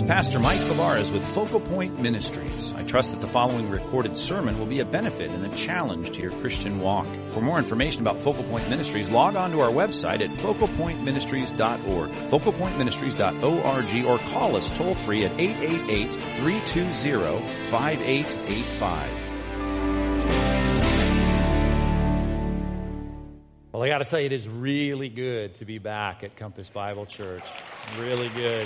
Pastor Mike Fabarez with Focal Point Ministries. I trust that the following recorded sermon will be a benefit and a challenge to your Christian walk. For more information about Focal Point Ministries, log on to our website at focalpointministries.org, focalpointministries.org, or call us toll free at 888-320-5885. Well, I got to tell you, it is really good to be back at Compass Bible Church. Really good.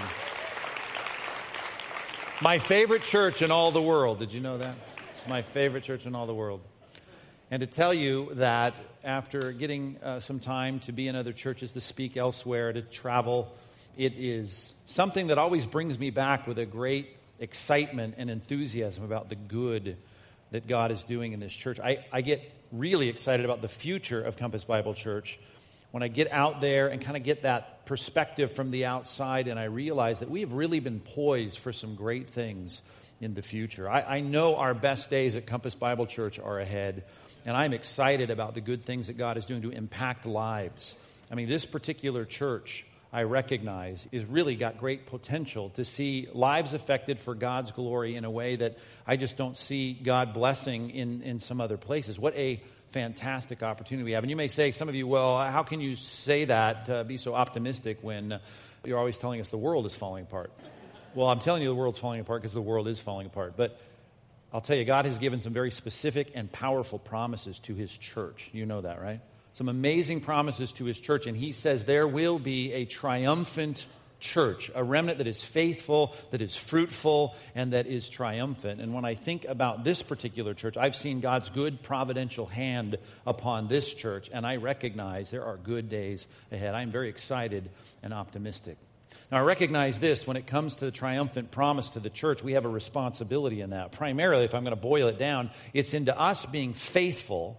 My favorite church in all the world. Did you know that? It's my favorite church in all the world. And to tell you that after getting some time to be in other churches, to speak elsewhere, to travel, it is something that always brings me back with a great excitement and enthusiasm about the good that God is doing in this church. I get really excited about the future of Compass Bible Church when I get out there and kind of get that perspective from the outside, and I realize that we have really been poised for some great things in the future. I know our best days at Compass Bible Church are ahead, and I'm excited about the good things that God is doing to impact lives. I mean, this particular church, I recognize, is really got great potential to see lives affected for God's glory in a way that I just don't see God blessing in some other places. What a fantastic opportunity we have. And you may say, some of you, well, how can you say that, be so optimistic when you're always telling us the world is falling apart? Well, I'm telling you the world's falling apart because the world is falling apart. But I'll tell you, God has given some very specific and powerful promises to His church. You know that, right? Some amazing promises to His church. And He says there will be a triumphant church, a remnant that is faithful, that is fruitful, and that is triumphant. And when I think about this particular church, I've seen God's good providential hand upon this church, and I recognize there are good days ahead. I'm very excited and optimistic. Now, I recognize this, when it comes to the triumphant promise to the church, we have a responsibility in that. Primarily, if I'm going to boil it down, it's into us being faithful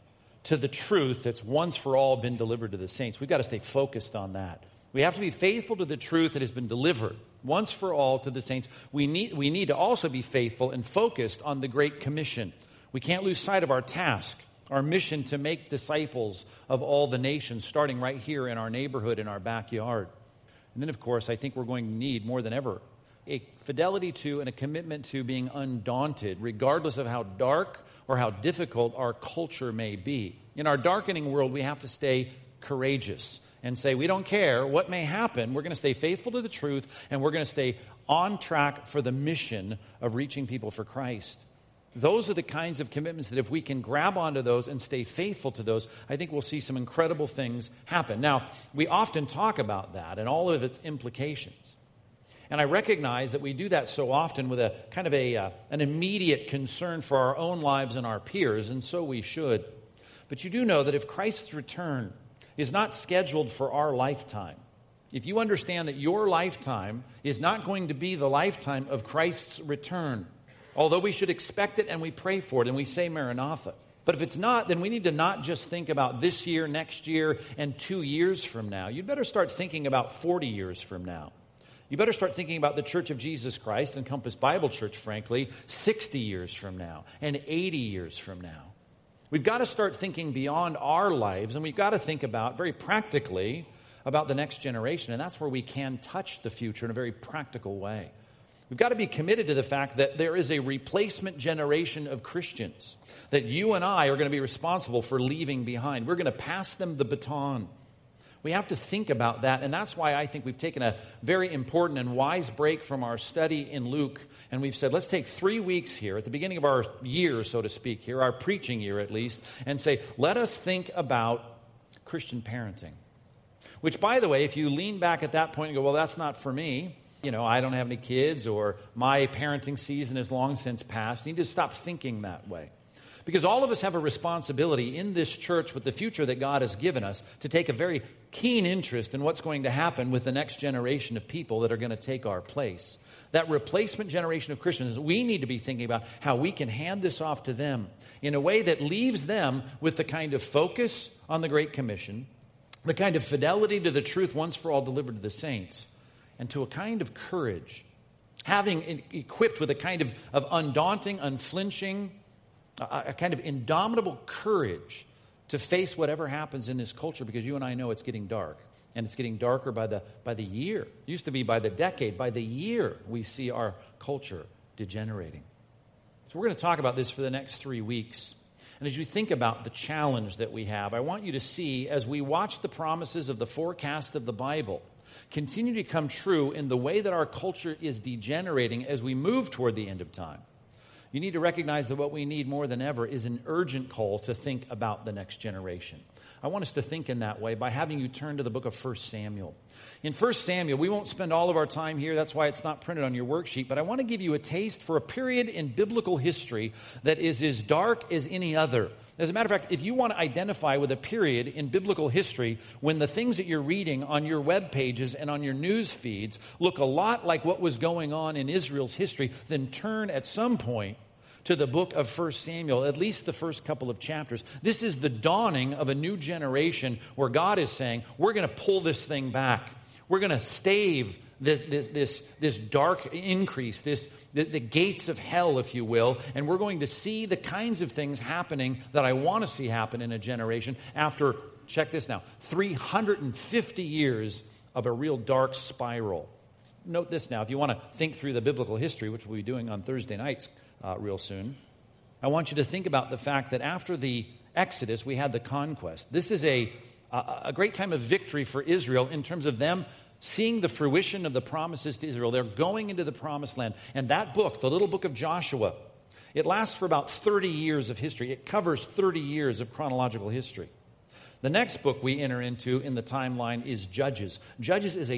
to the truth that's once for all been delivered to the saints. We've got to stay focused on that. We have to be faithful to the truth that has been delivered once for all to the saints. We need to also be faithful and focused on the Great Commission. We can't lose sight of our task, our mission to make disciples of all the nations, starting right here in our neighborhood, in our backyard. And then, of course, I think we're going to need more than ever a fidelity to and a commitment to being undaunted, regardless of how dark or how difficult our culture may be. In our darkening world, we have to stay courageous and say, we don't care what may happen. We're going to stay faithful to the truth, and we're going to stay on track for the mission of reaching people for Christ. Those are the kinds of commitments that if we can grab onto those and stay faithful to those, I think we'll see some incredible things happen. Now, we often talk about that and all of its implications. And I recognize that we do that so often with a kind of an immediate concern for our own lives and our peers, and so we should. But you do know that if Christ's return is not scheduled for our lifetime, if you understand that your lifetime is not going to be the lifetime of Christ's return, although we should expect it and we pray for it and we say Maranatha. But if it's not, then we need to not just think about this year, next year, and 2 years from now. You'd better start thinking about 40 years from now. You better start thinking about the Church of Jesus Christ and Compass Bible Church, frankly, 60 years from now and 80 years from now. We've got to start thinking beyond our lives, and we've got to think about, very practically, about the next generation. And that's where we can touch the future in a very practical way. We've got to be committed to the fact that there is a replacement generation of Christians that you and I are going to be responsible for leaving behind. We're going to pass them the baton. We have to think about that, and that's why I think we've taken a very important and wise break from our study in Luke, and we've said, let's take 3 weeks here, at the beginning of our year, so to speak, here, our preaching year at least, and say, let us think about Christian parenting. Which, by the way, if you lean back at that point and go, well, that's not for me, you know, I don't have any kids, or my parenting season is long since past, you need to stop thinking that way. Because all of us have a responsibility in this church with the future that God has given us to take a very keen interest in what's going to happen with the next generation of people that are going to take our place. That replacement generation of Christians, we need to be thinking about how we can hand this off to them in a way that leaves them with the kind of focus on the Great Commission, the kind of fidelity to the truth once for all delivered to the saints, and to a kind of courage, having equipped with a kind of undaunting, unflinching, a kind of indomitable courage to face whatever happens in this culture, because you and I know it's getting dark. And it's getting darker by the year. It used to be by the decade. By the year, we see our culture degenerating. So we're going to talk about this for the next 3 weeks. And as you think about the challenge that we have, I want you to see, as we watch the promises of the forecast of the Bible continue to come true in the way that our culture is degenerating as we move toward the end of time, you need to recognize that what we need more than ever is an urgent call to think about the next generation. I want us to think in that way by having you turn to the book of 1 Samuel. In 1 Samuel, we won't spend all of our time here. That's why it's not printed on your worksheet. But I want to give you a taste for a period in biblical history that is as dark as any other. As a matter of fact, if you want to identify with a period in biblical history when the things that you're reading on your web pages and on your news feeds look a lot like what was going on in Israel's history, then turn at some point to the book of 1 Samuel, at least the first couple of chapters. This is the dawning of a new generation where God is saying, we're going to pull this thing back. We're going to stave this dark increase, the gates of hell, if you will, and we're going to see the kinds of things happening that I want to see happen in a generation after, check this now, 350 years of a real dark spiral. Note this now, if you want to think through the biblical history, which we'll be doing on Thursday nights real soon, I want you to think about the fact that after the Exodus, we had the conquest. This is a great time of victory for Israel in terms of them seeing the fruition of the promises to Israel. They're going into the promised land. And that book, the little book of Joshua, it lasts for about 30 years of history. It covers 30 years of chronological history. The next book we enter into in the timeline is Judges. Judges is a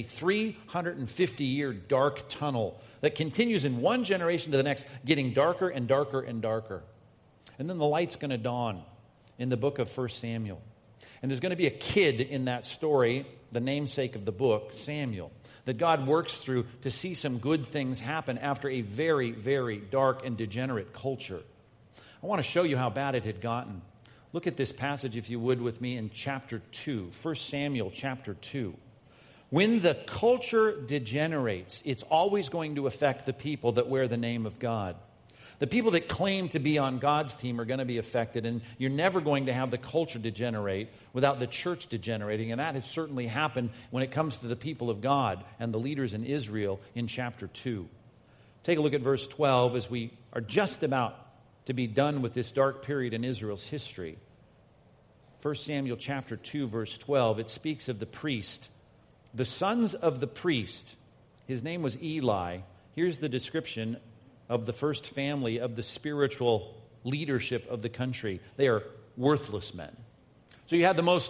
350-year dark tunnel that continues in one generation to the next, getting darker and darker and darker. And then the light's going to dawn in the book of 1 Samuel. And there's going to be a kid in that story, the namesake of the book, Samuel, that God works through to see some good things happen after a very, very dark and degenerate culture. I want to show you how bad it had gotten. Look at this passage, if you would, with me in chapter 2, 1 Samuel chapter 2. When the culture degenerates, it's always going to affect the people that wear the name of God. The people that claim to be on God's team are going to be affected, and you're never going to have the culture degenerate without the church degenerating, and that has certainly happened when it comes to the people of God and the leaders in Israel in chapter 2. Take a look at verse 12 as we are just about to be done with this dark period in Israel's history. 1 Samuel chapter 2, verse 12, it speaks of the priest. The sons of the priest, his name was Eli. Here's the description of the first family of the spiritual leadership of the country. They are worthless men. So you have the most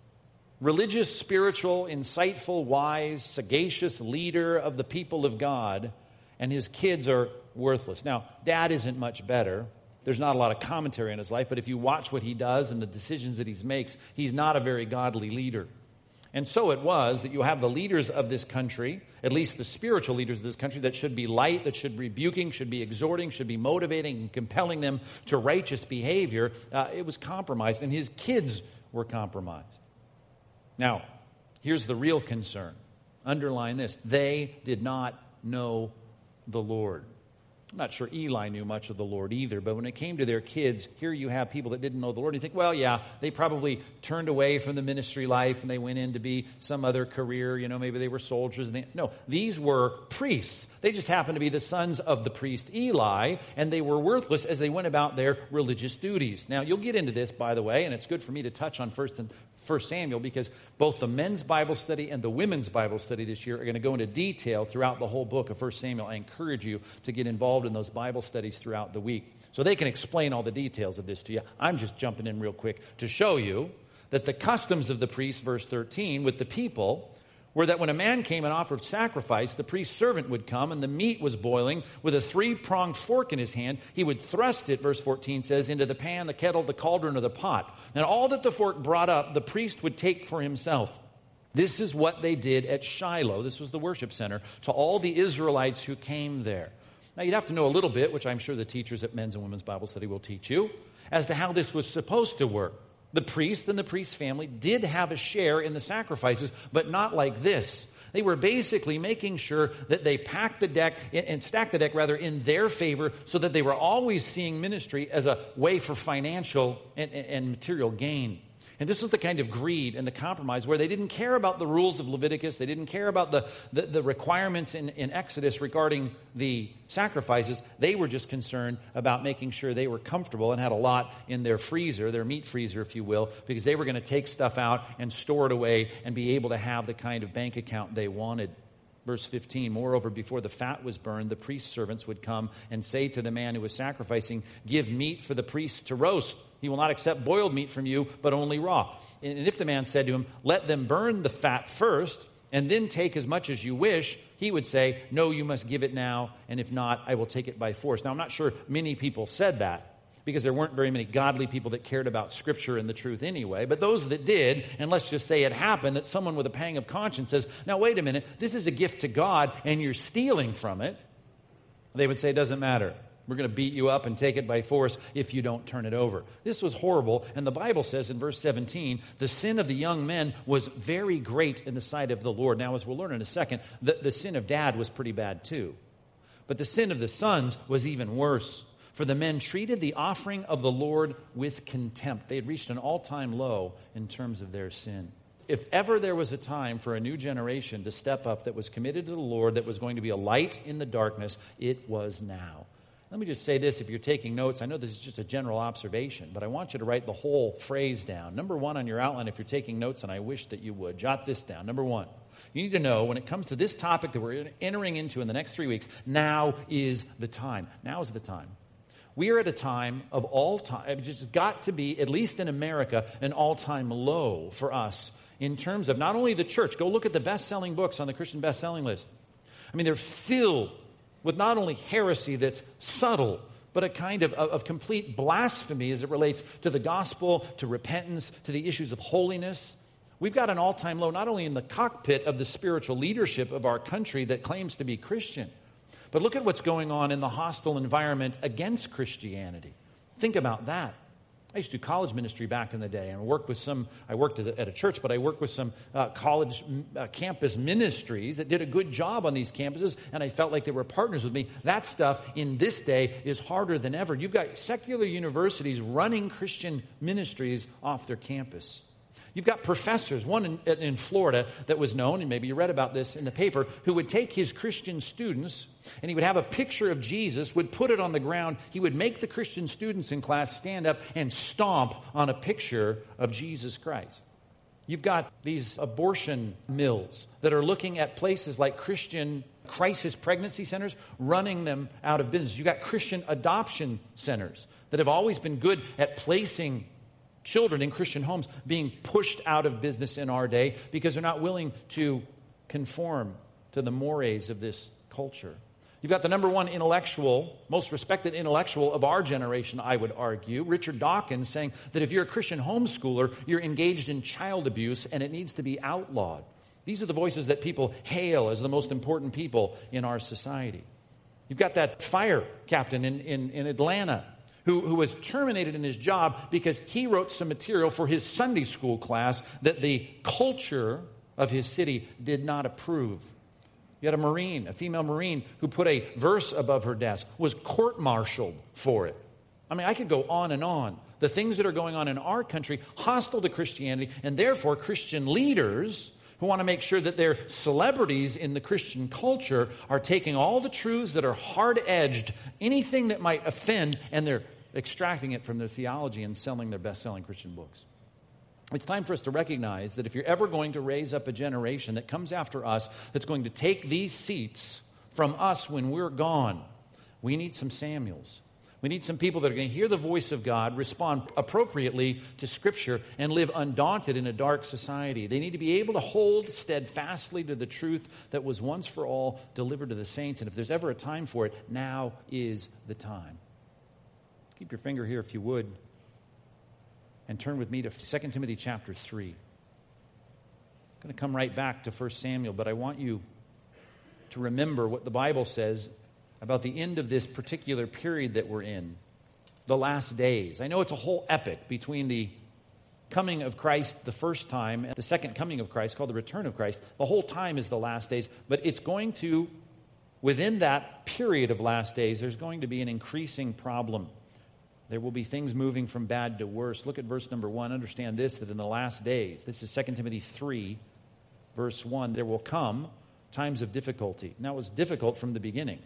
religious, spiritual, insightful, wise, sagacious leader of the people of God, and his kids are worthless. Now, dad isn't much better. There's not a lot of commentary on his life, but if you watch what he does and the decisions that he makes, he's not a very godly leader. And so it was that you have the leaders of this country, at least the spiritual leaders of this country, that should be light, that should be rebuking, should be exhorting, should be motivating and compelling them to righteous behavior. It was compromised, and his kids were compromised. Now, here's the real concern. Underline this. They did not know the Lord. I'm not sure Eli knew much of the Lord either, but when it came to their kids, here you have people that didn't know the Lord. You think, well, yeah, they probably turned away from the ministry life and they went in to be some other career. You know, maybe they were soldiers. No, these were priests. They just happened to be the sons of the priest Eli, and they were worthless as they went about their religious duties. Now, you'll get into this, by the way, and it's good for me to touch on 1 Samuel because both the men's Bible study and the women's Bible study this year are going to go into detail throughout the whole book of 1 Samuel. I encourage you to get involved in those Bible studies throughout the week so they can explain all the details of this to you. I'm just jumping in real quick to show you that the customs of the priest, verse 13, with the people were that when a man came and offered sacrifice, the priest's servant would come, and the meat was boiling with a 3-pronged fork in his hand. He would thrust it, verse 14 says, into the pan, the kettle, the cauldron, or the pot. And all that the fork brought up, the priest would take for himself. This is what they did at Shiloh. This was the worship center, to all the Israelites who came there. Now, you'd have to know a little bit, which I'm sure the teachers at Men's and Women's Bible Study will teach you, as to how this was supposed to work. The priest and the priest's family did have a share in the sacrifices, but not like this. They were basically making sure that they packed the deck and stacked the deck in their favor so that they were always seeing ministry as a way for financial and material gain. And this was the kind of greed and the compromise where they didn't care about the rules of Leviticus. They didn't care about the requirements in Exodus regarding the sacrifices. They were just concerned about making sure they were comfortable and had a lot in their freezer, their meat freezer, if you will, because they were going to take stuff out and store it away and be able to have the kind of bank account they wanted. Verse 15, moreover, before the fat was burned, the priest's servants would come and say to the man who was sacrificing, give meat for the priest to roast. He will not accept boiled meat from you, but only raw. And if the man said to him, let them burn the fat first, and then take as much as you wish, he would say, no, you must give it now, and if not, I will take it by force. Now, I'm not sure many people said that, because there weren't very many godly people that cared about Scripture and the truth anyway. But those that did, and let's just say it happened, that someone with a pang of conscience says, now wait a minute, this is a gift to God, and you're stealing from it. They would say, it doesn't matter. We're going to beat you up and take it by force if you don't turn it over. This was horrible, and the Bible says in verse 17, the sin of the young men was very great in the sight of the Lord. Now, as we'll learn in a second, the sin of dad was pretty bad too. But the sin of the sons was even worse. For the men treated the offering of the Lord with contempt. They had reached an all-time low in terms of their sin. If ever there was a time for a new generation to step up that was committed to the Lord, that was going to be a light in the darkness, it was now. Let me just say this, if you're taking notes, I know this is just a general observation, but I want you to write the whole phrase down. Number one on your outline, if you're taking notes, and I wish that you would, jot this down. Number one, you need to know when it comes to this topic that we're entering into in the next 3 weeks, now is the time. Now is the time. We are at a time of all time, it's just got to be, at least in America, an all-time low for us in terms of not only the church. Go look at the best-selling books on the Christian best-selling list. I mean, they're filled with not only heresy that's subtle, but a kind of complete blasphemy as it relates to the gospel, to repentance, to the issues of holiness. We've got an all-time low not only in the cockpit of the spiritual leadership of our country that claims to be Christian, but look at what's going on in the hostile environment against Christianity. Think about that. I used to do college ministry back in the day, and I worked at a church, but I worked with some college campus ministries that did a good job on these campuses, and I felt like they were partners with me. That stuff in this day is harder than ever. You've got secular universities running Christian ministries off their campus. You've got professors, one in Florida that was known, and maybe you read about this in the paper, who would take his Christian students, and he would have a picture of Jesus, would put it on the ground. He would make the Christian students in class stand up and stomp on a picture of Jesus Christ. You've got these abortion mills that are looking at places like Christian crisis pregnancy centers, running them out of business. You've got Christian adoption centers that have always been good at placing children in Christian homes, being pushed out of business in our day because they're not willing to conform to the mores of this culture. You've got the number one intellectual, most respected intellectual of our generation, I would argue, Richard Dawkins, saying that if you're a Christian homeschooler, you're engaged in child abuse and it needs to be outlawed. These are the voices that people hail as the most important people in our society. You've got that fire captain in Atlanta who was terminated in his job because he wrote some material for his Sunday school class that the culture of his city did not approve. You had a Marine, a female Marine, who put a verse above her desk, was court-martialed for it. I mean, I could go on and on. The things that are going on in our country, hostile to Christianity, and therefore Christian leaders who want to make sure that their celebrities in the Christian culture are taking all the truths that are hard-edged, anything that might offend, and they're extracting it from their theology and selling their best-selling Christian books. It's time for us to recognize that if you're ever going to raise up a generation that comes after us that's going to take these seats from us when we're gone, we need some Samuels. We need some people that are going to hear the voice of God, respond appropriately to Scripture, and live undaunted in a dark society. They need to be able to hold steadfastly to the truth that was once for all delivered to the saints. And if there's ever a time for it, now is the time. Keep your finger here if you would, and turn with me to 2 Timothy chapter 3. I'm going to come right back to 1 Samuel, but I want you to remember what the Bible says about the end of this particular period that we're in, the last days. I know it's a whole epic between the coming of Christ the first time and the second coming of Christ, called the return of Christ. The whole time is the last days, but it's going to, within that period of last days, there's going to be an increasing problem. There will be things moving from bad to worse. Look at verse number 1. Understand this, that in the last days, this is 2 Timothy 3, verse 1, there will come times of difficulty. Now, it was difficult from the beginning.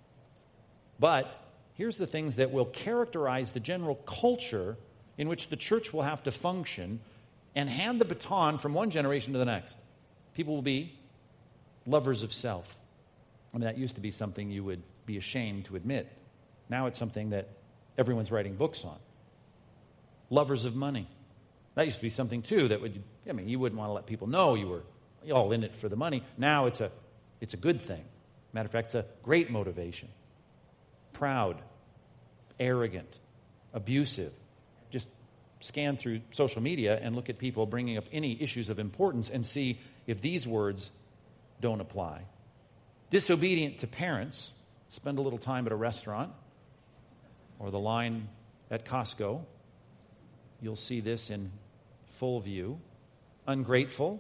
But here's the things that will characterize the general culture in which the church will have to function and hand the baton from one generation to the next. People will be lovers of self. I mean, that used to be something you would be ashamed to admit. Now it's something that everyone's writing books on. Lovers of money. That used to be something, too, that you wouldn't want to let people know you were all in it for the money. Now it's a good thing. Matter of fact, it's a great motivation. Proud, arrogant, abusive. Just scan through social media and look at people bringing up any issues of importance and see if these words don't apply. Disobedient to parents. Spend a little time at a restaurant or the line at Costco. You'll see this in full view. Ungrateful.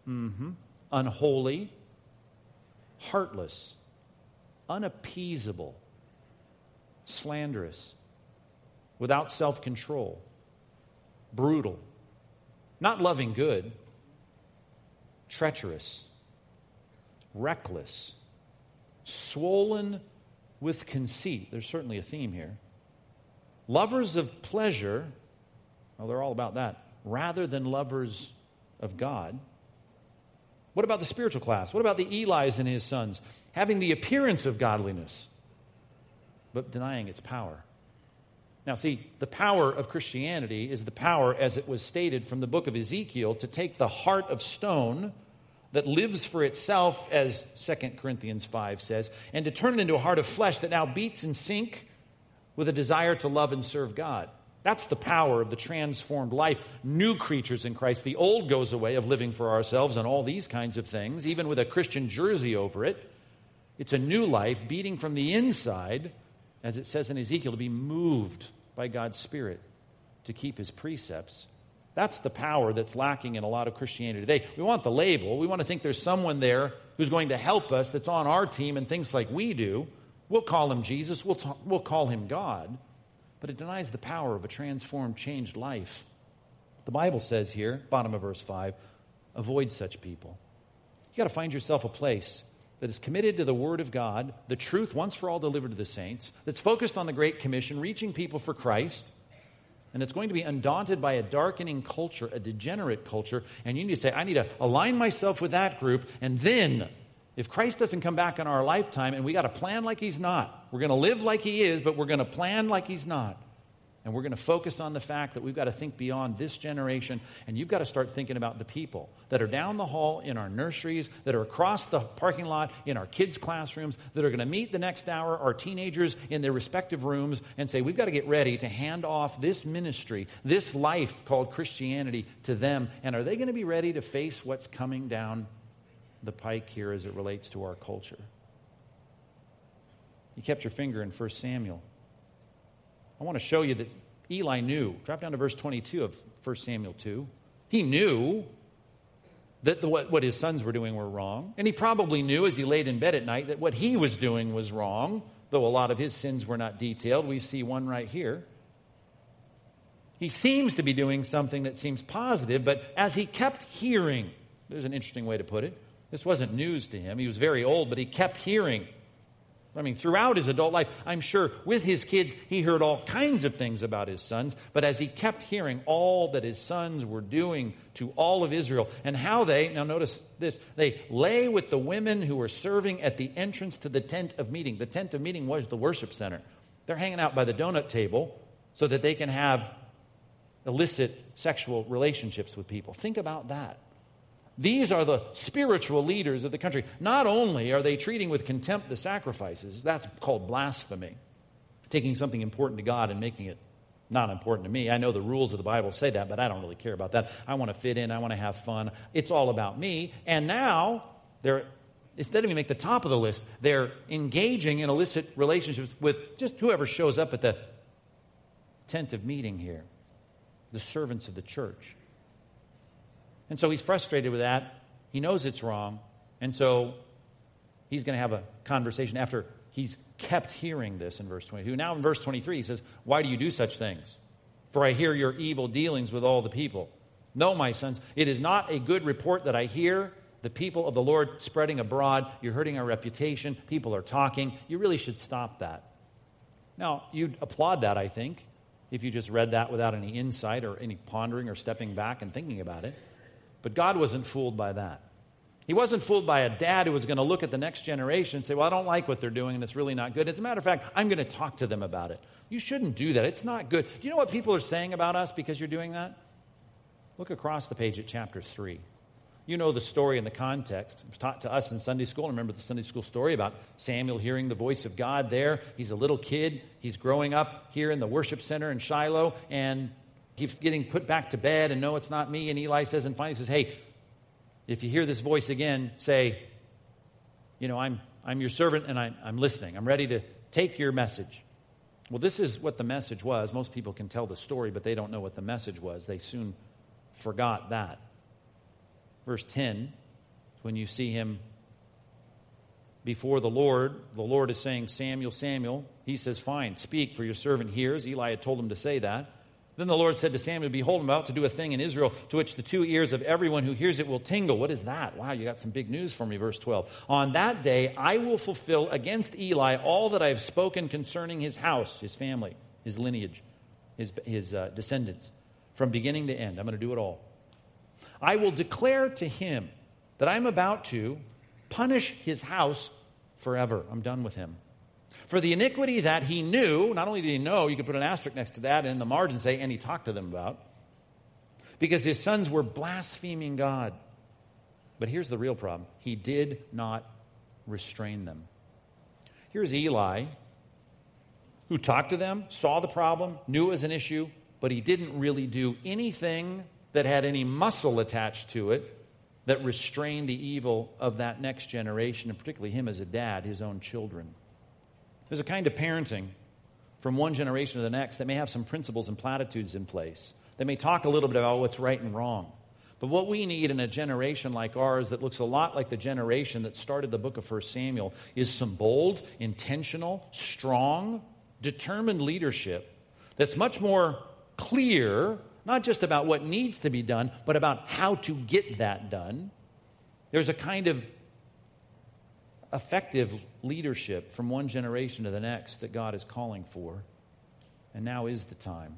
Unholy. Heartless. Unappeasable. Slanderous. Without self-control. Brutal. Not loving good. Treacherous. Reckless. Swollen with conceit. There's certainly a theme here. Lovers of pleasure, well, they're all about that, rather than lovers of God. What about the spiritual class? What about the Elis and his sons? Having the appearance of godliness, but denying its power. Now, see, the power of Christianity is the power, as it was stated from the book of Ezekiel, to take the heart of stone that lives for itself, as 2 Corinthians 5 says, and to turn it into a heart of flesh that now beats in sync with a desire to love and serve God. That's the power of the transformed life. New creatures in Christ. The old goes away of living for ourselves and all these kinds of things, even with a Christian jersey over it. It's a new life beating from the inside, as it says in Ezekiel, to be moved by God's Spirit to keep His precepts. That's the power that's lacking in a lot of Christianity today. We want the label. We want to think there's someone there who's going to help us, that's on our team and thinks like we do. We'll call him Jesus. We'll call him God. But it denies the power of a transformed, changed life. The Bible says here, bottom of verse 5, avoid such people. You got to find yourself a place that is committed to the Word of God, the truth once for all delivered to the saints, that's focused on the Great Commission, reaching people for Christ, and it's going to be undaunted by a darkening culture, a degenerate culture, and you need to say, I need to align myself with that group, and then, if Christ doesn't come back in our lifetime, and we got to plan like He's not, we're going to live like He is, but we're going to plan like He's not, and we're going to focus on the fact that we've got to think beyond this generation, and you've got to start thinking about the people that are down the hall in our nurseries, that are across the parking lot in our kids' classrooms, that are going to meet the next hour our teenagers in their respective rooms and say, we've got to get ready to hand off this ministry, this life called Christianity to them. And are they going to be ready to face what's coming down the pike here as it relates to our culture? You kept your finger in 1 Samuel. I want to show you that Eli knew. Drop down to verse 22 of 1 Samuel 2. He knew that what his sons were doing were wrong. And he probably knew as he laid in bed at night that what he was doing was wrong, though a lot of his sins were not detailed. We see one right here. He seems to be doing something that seems positive, but as he kept hearing, there's an interesting way to put it. This wasn't news to him. He was very old, but he kept hearing. I mean, throughout his adult life, I'm sure with his kids, he heard all kinds of things about his sons. But as he kept hearing all that his sons were doing to all of Israel and how they, now notice this, they lay with the women who were serving at the entrance to the tent of meeting. The tent of meeting was the worship center. They're hanging out by the donut table so that they can have illicit sexual relationships with people. Think about that. These are the spiritual leaders of the country. Not only are they treating with contempt the sacrifices, that's called blasphemy. Taking something important to God and making it not important to me. I know the rules of the Bible say that, but I don't really care about that. I want to fit in. I want to have fun. It's all about me. And now, instead of make the top of the list, they're engaging in illicit relationships with just whoever shows up at the tent of meeting here. The servants of the church. And so he's frustrated with that. He knows it's wrong. And so he's going to have a conversation after he's kept hearing this in verse 22. Now in verse 23, he says, why do you do such things? For I hear your evil dealings with all the people. No, my sons, it is not a good report that I hear the people of the Lord spreading abroad. You're hurting our reputation. People are talking. You really should stop that. Now, you'd applaud that, I think, if you just read that without any insight or any pondering or stepping back and thinking about it. But God wasn't fooled by that. He wasn't fooled by a dad who was going to look at the next generation and say, well, I don't like what they're doing and it's really not good. As a matter of fact, I'm going to talk to them about it. You shouldn't do that. It's not good. Do you know what people are saying about us because you're doing that? Look across the page at chapter 3. You know the story and the context. It was taught to us in Sunday school. Remember the Sunday school story about Samuel hearing the voice of God there. He's a little kid. He's growing up here in the worship center in Shiloh, and he's getting put back to bed, and no, it's not me. And Eli says, and finally says, hey, if you hear this voice again, say, I'm your servant, and I'm listening. I'm ready to take your message. Well, this is what the message was. Most people can tell the story, but they don't know what the message was. They soon forgot that. Verse 10, when you see him before the Lord is saying, Samuel, Samuel. He says, fine, speak, for your servant hears. Eli had told him to say that. Then the Lord said to Samuel, behold, I'm about to do a thing in Israel to which the 2 ears of everyone who hears it will tingle. What is that? Wow, you got some big news for me, verse 12. On that day, I will fulfill against Eli all that I have spoken concerning his house, his family, his lineage, his descendants, from beginning to end. I'm going to do it all. I will declare to him that I'm about to punish his house forever. I'm done with him. For the iniquity that he knew, not only did he know, you could put an asterisk next to that and in the margin say, and he talked to them about, because his sons were blaspheming God. But here's the real problem. He did not restrain them. Here's Eli, who talked to them, saw the problem, knew it was an issue, but he didn't really do anything that had any muscle attached to it that restrained the evil of that next generation, and particularly him as a dad, his own children. There's a kind of parenting from one generation to the next that may have some principles and platitudes in place. They may talk a little bit about what's right and wrong. But what we need in a generation like ours that looks a lot like the generation that started the book of 1 Samuel is some bold, intentional, strong, determined leadership that's much more clear, not just about what needs to be done, but about how to get that done. There's a kind of effective leadership from one generation to the next that God is calling for. And now is the time.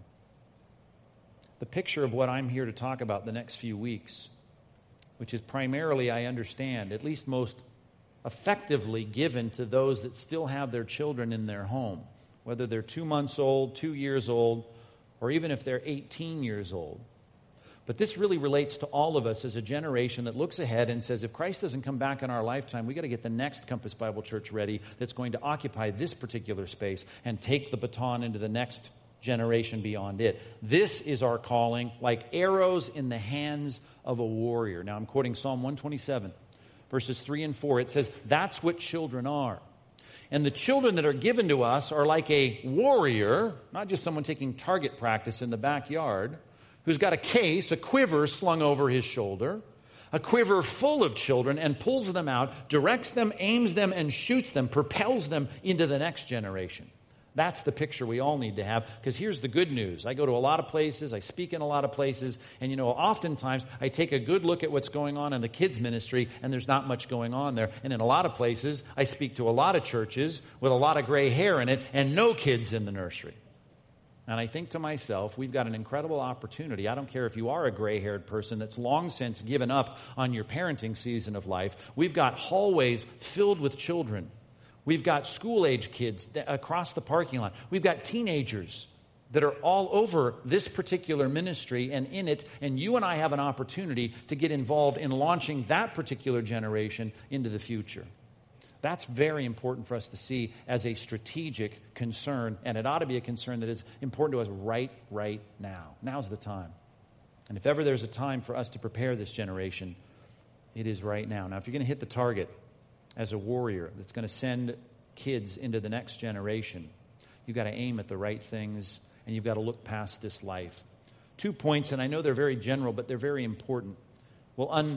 The picture of what I'm here to talk about the next few weeks, which is primarily, I understand, at least most effectively given to those that still have their children in their home, whether they're 2 months old, 2 years old, or even if they're 18 years old. But this really relates to all of us as a generation that looks ahead and says, if Christ doesn't come back in our lifetime, we got to get the next Compass Bible Church ready that's going to occupy this particular space and take the baton into the next generation beyond it. This is our calling, like arrows in the hands of a warrior. Now I'm quoting Psalm 127, verses 3 and 4. It says, that's what children are. And the children that are given to us are like a warrior, not just someone taking target practice in the backyard, who's got a case, a quiver slung over his shoulder, a quiver full of children, and pulls them out, directs them, aims them, and shoots them, propels them into the next generation. That's the picture we all need to have, because here's the good news. I go to a lot of places, I speak in a lot of places, and oftentimes I take a good look at what's going on in the kids' ministry, and there's not much going on there. And in a lot of places, I speak to a lot of churches with a lot of gray hair in it, and no kids in the nursery. And I think to myself, we've got an incredible opportunity. I don't care if you are a gray-haired person that's long since given up on your parenting season of life. We've got hallways filled with children. We've got school-age kids across the parking lot. We've got teenagers that are all over this particular ministry and in it, and you and I have an opportunity to get involved in launching that particular generation into the future. That's very important for us to see as a strategic concern, and it ought to be a concern that is important to us right now. Now's the time. And if ever there's a time for us to prepare this generation, it is right now. Now, if you're going to hit the target as a warrior that's going to send kids into the next generation, you've got to aim at the right things, and you've got to look past this life. 2 points, and I know they're very general, but they're very important. We'll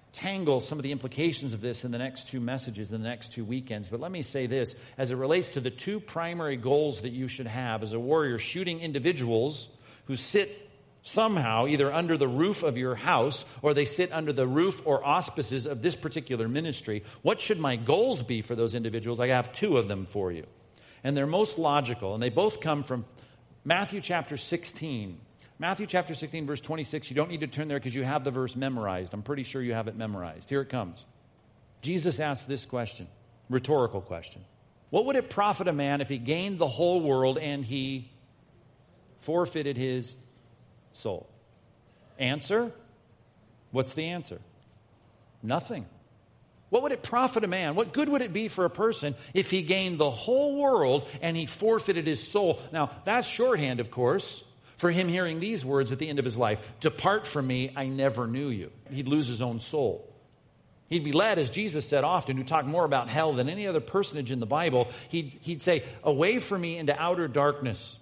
tangle some of the implications of this in the next two messages, in the next 2 weekends. But let me say this, as it relates to the two primary goals that you should have as a warrior, shooting individuals who sit somehow either under the roof of your house or they sit under the roof or auspices of this particular ministry. What should my goals be for those individuals? I have two of them for you. And they're most logical, and they both come from Matthew chapter 16. Matthew chapter 16, verse 26. You don't need to turn there because you have the verse memorized. I'm pretty sure you have it memorized. Here it comes. Jesus asked this question, rhetorical question. What would it profit a man if he gained the whole world and he forfeited his soul? Answer? What's the answer? Nothing. What would it profit a man? What good would it be for a person if he gained the whole world and he forfeited his soul? Now, that's shorthand, of course, for him hearing these words at the end of his life. Depart from me, I never knew you. He'd lose his own soul. He'd be led, as Jesus said often, who talked more about hell than any other personage in the Bible. He'd say, away from me into outer darkness.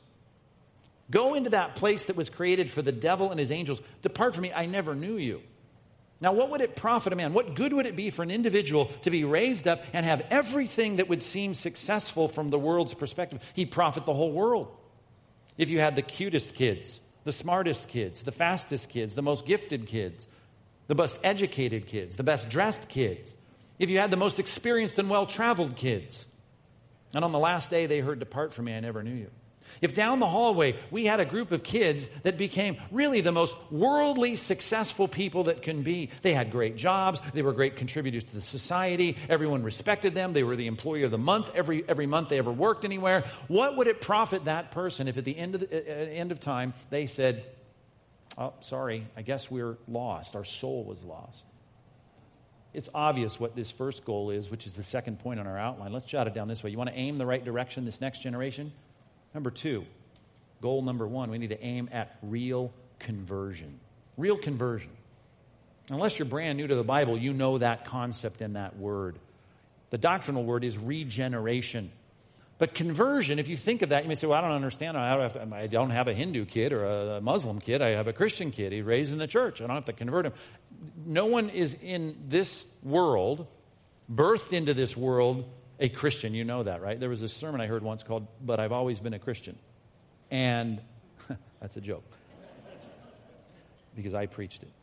Go into that place that was created for the devil and his angels. Depart from me, I never knew you. Now, what would it profit a man? What good would it be for an individual to be raised up and have everything that would seem successful from the world's perspective? He'd profit the whole world. If you had the cutest kids, the smartest kids, the fastest kids, the most gifted kids, the best educated kids, the best dressed kids, if you had the most experienced and well-traveled kids, and on the last day they heard, depart from me, I never knew you. If down the hallway we had a group of kids that became really the most worldly successful people that can be. They had great jobs. They were great contributors to the society. Everyone respected them. They were the employee of the month every month they ever worked anywhere. What would it profit that person if at the end of time they said, oh, sorry, I guess we're lost. Our soul was lost. It's obvious what this first goal is, which is the second point on our outline. Let's jot it down this way. You want to aim the right direction, this next generation? Number two, goal number one, we need to aim at real conversion. Real conversion. Unless you're brand new to the Bible, you know that concept and that word. The doctrinal word is regeneration. But conversion, if you think of that, you may say, well, I don't understand. I don't have a Hindu kid or a Muslim kid. I have a Christian kid. He's raised in the church. I don't have to convert him. No one is in this world, birthed into this world, a Christian. You know that, right? There was a sermon I heard once called, But I've Always Been a Christian. And that's a joke. Because I preached it.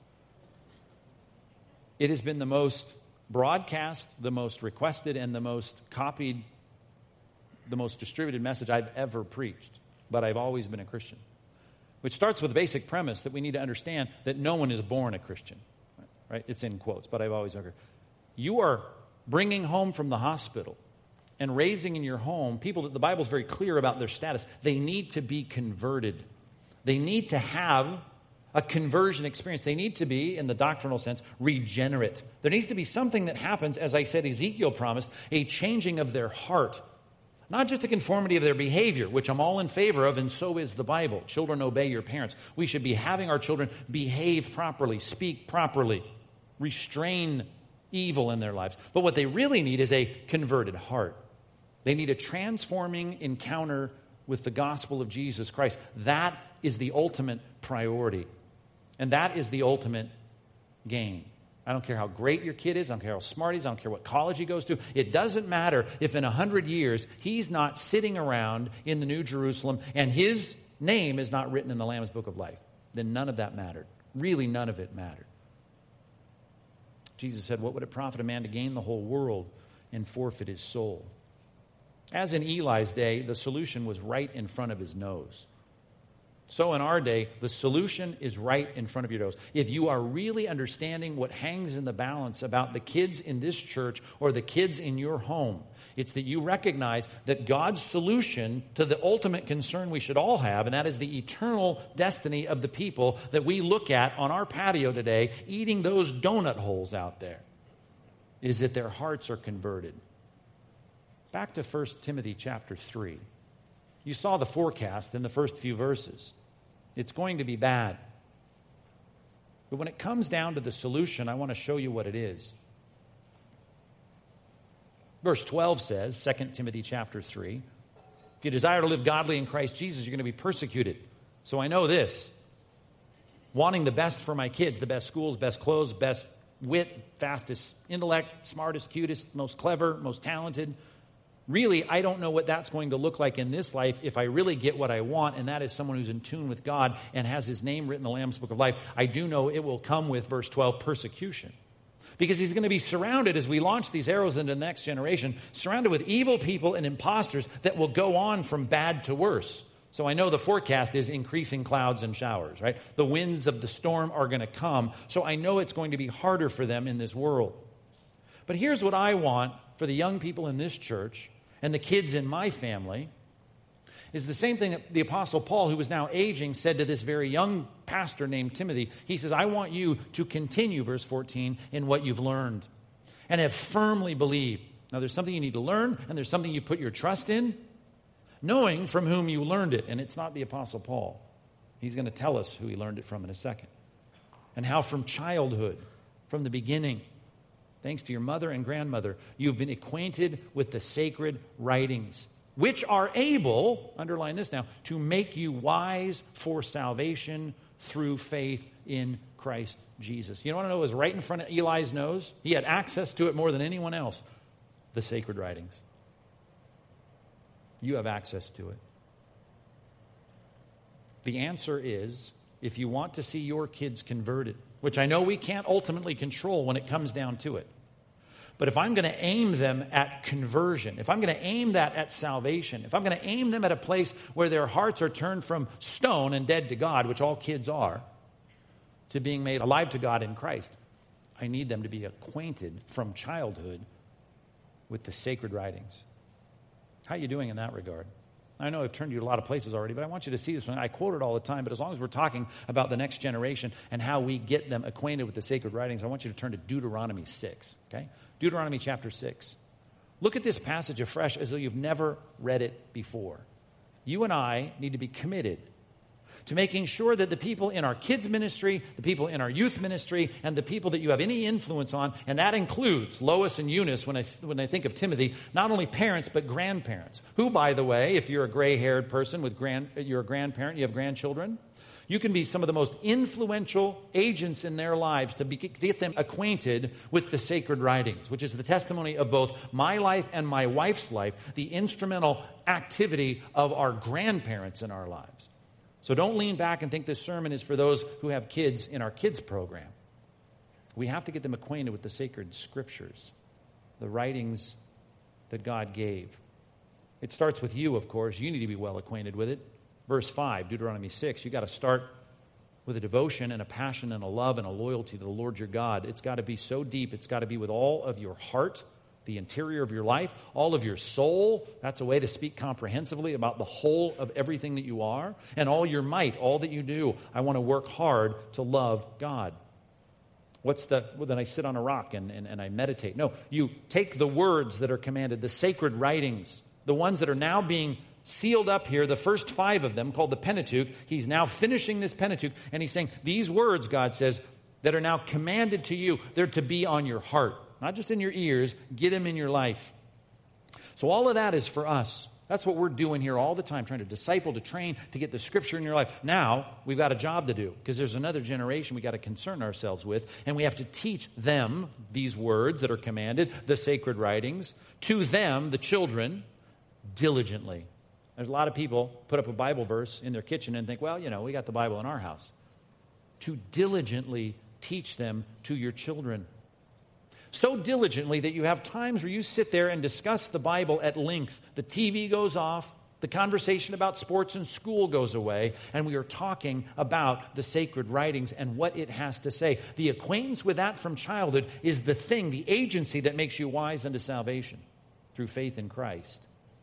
It has been the most broadcast, the most requested, and the most copied, the most distributed message I've ever preached. But I've always been a Christian. Which starts with the basic premise that we need to understand that no one is born a Christian. Right? It's in quotes, but I've always been a Christian. You are bringing home from the hospital and raising in your home people that the Bible is very clear about their status. They need to be converted. They need to have a conversion experience. They need to be, in the doctrinal sense, regenerate. There needs to be something that happens, as I said, Ezekiel promised, a changing of their heart. Not just a conformity of their behavior, which I'm all in favor of, and so is the Bible. Children, obey your parents. We should be having our children behave properly, speak properly, restrain evil in their lives. But what they really need is a converted heart. They need a transforming encounter with the gospel of Jesus Christ. That is the ultimate priority. And that is the ultimate gain. I don't care how great your kid is. I don't care how smart he is. I don't care what college he goes to. It doesn't matter if in 100 years he's not sitting around in the New Jerusalem and his name is not written in the Lamb's Book of Life. Then none of that mattered. Really, none of it mattered. Jesus said, what would it profit a man to gain the whole world and forfeit his soul? As in Eli's day, the solution was right in front of his nose. So in our day, the solution is right in front of your nose. If you are really understanding what hangs in the balance about the kids in this church or the kids in your home, it's that you recognize that God's solution to the ultimate concern we should all have, and that is the eternal destiny of the people that we look at on our patio today, eating those donut holes out there, is that their hearts are converted. Back to 1 Timothy chapter 3. You saw the forecast in the first few verses. It's going to be bad. But when it comes down to the solution, I want to show you what it is. Verse 12 says, 2 Timothy chapter 3, if you desire to live godly in Christ Jesus, you're going to be persecuted. So I know this. Wanting the best for my kids, the best schools, best clothes, best wit, fastest intellect, smartest, cutest, most clever, most talented. Really, I don't know what that's going to look like in this life if I really get what I want, and that is someone who's in tune with God and has his name written in the Lamb's Book of Life. I do know it will come with, verse 12, persecution. Because he's going to be surrounded, as we launch these arrows into the next generation, surrounded with evil people and imposters that will go on from bad to worse. So I know the forecast is increasing clouds and showers, right? The winds of the storm are going to come. So I know it's going to be harder for them in this world. But here's what I want for the young people in this church and the kids in my family is the same thing that the Apostle Paul, who was now aging, said to this very young pastor named Timothy. He says, I want you to continue, verse 14, in what you've learned and have firmly believed. Now, there's something you need to learn, and there's something you put your trust in, knowing from whom you learned it. And it's not the Apostle Paul. He's going to tell us who he learned it from in a second. And how from childhood, from the beginning, thanks to your mother and grandmother, you've been acquainted with the sacred writings, which are able, underline this now, to make you wise for salvation through faith in Christ Jesus. You want to know what was right in front of Eli's nose? He had access to it more than anyone else. The sacred writings. You have access to it. The answer is, if you want to see your kids converted, which I know we can't ultimately control when it comes down to it, but if I'm going to aim them at conversion, if I'm going to aim that at salvation, if I'm going to aim them at a place where their hearts are turned from stone and dead to God, which all kids are, to being made alive to God in Christ, I need them to be acquainted from childhood with the sacred writings. How are you doing in that regard? I know I've turned you to a lot of places already, but I want you to see this one. I quote it all the time, but as long as we're talking about the next generation and how we get them acquainted with the sacred writings, I want you to turn to Deuteronomy 6, okay? Deuteronomy chapter 6. Look at this passage afresh as though you've never read it before. You and I need to be committed to making sure that the people in our kids' ministry, the people in our youth ministry, and the people that you have any influence on, and that includes Lois and Eunice when I think of Timothy, not only parents but grandparents, who, by the way, if you're a gray-haired person with you're a grandparent, you have grandchildren, you can be some of the most influential agents in their lives to get them acquainted with the sacred writings, which is the testimony of both my life and my wife's life, the instrumental activity of our grandparents in our lives. So don't lean back and think this sermon is for those who have kids in our kids program. We have to get them acquainted with the sacred scriptures, the writings that God gave. It starts with you, of course. You need to be well acquainted with it. Verse 5, Deuteronomy 6, you got to start with a devotion and a passion and a love and a loyalty to the Lord your God. It's got to be so deep. It's got to be with all of your heart, the interior of your life, all of your soul. That's a way to speak comprehensively about the whole of everything that you are. And all your might, all that you do. I want to work hard to love God. Then I sit on a rock and I meditate. No, you take the words that are commanded, the sacred writings, the ones that are now being sealed up here, the first 5 of them, called the Pentateuch. He's now finishing this Pentateuch, and he's saying, these words, God says, that are now commanded to you, they're to be on your heart. Not just in your ears, get them in your life. So all of that is for us. That's what we're doing here all the time, trying to disciple, to train, to get the scripture in your life. Now, we've got a job to do, because there's another generation we've got to concern ourselves with, and we have to teach them these words that are commanded, the sacred writings, to them, the children, diligently. There's a lot of people put up a Bible verse in their kitchen and think, well, we got the Bible in our house. To diligently teach them to your children. So diligently that you have times where you sit there and discuss the Bible at length. The TV goes off, the conversation about sports and school goes away, and we are talking about the sacred writings and what it has to say. The acquaintance with that from childhood is the thing, the agency that makes you wise unto salvation through faith in Christ.